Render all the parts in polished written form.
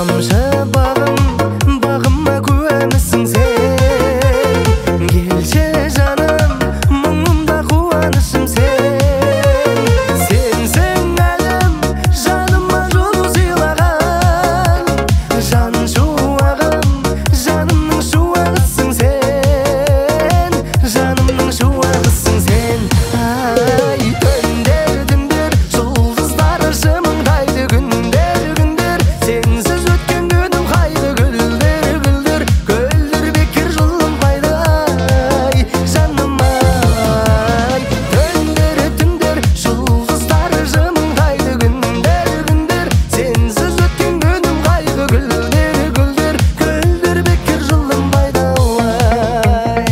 тамшы бағым бағыма куәмісің сен. Келші жаным мұңымда қуанышым сен. Сенсің әлім жаныма жол сыйлаған, жан шуағым жанымның шуағысың сен. Жанымның шуағысың сен. Ай түндер түндер жұлдыздар жымыңдайды күндер күндер. Сенсіз өткен күнім қайғы гүлдер гүлдер. Гүлдер бекер жылынбайды ай жаным ай. Түндер түндер жұлдыздар жымыңдайды күндер күндер. Сенсіз өткен күнім қайғы гүлдер гүлдер. Гүлдер бекер жылынбайды ай.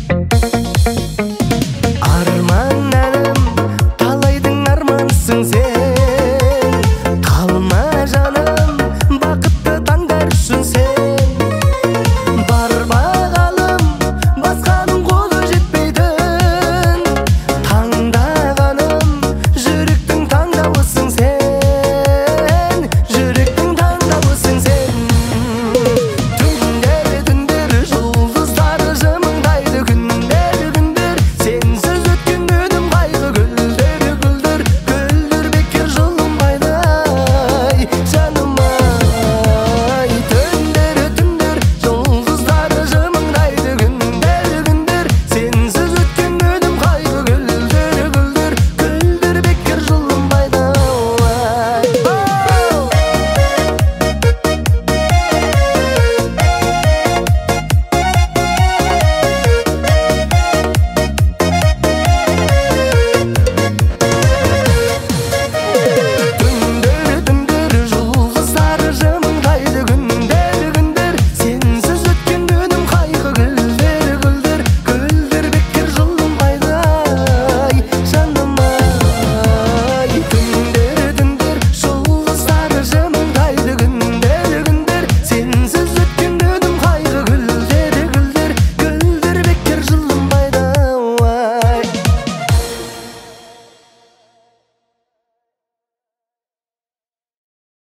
Арман әлім талайдың арманысың сен.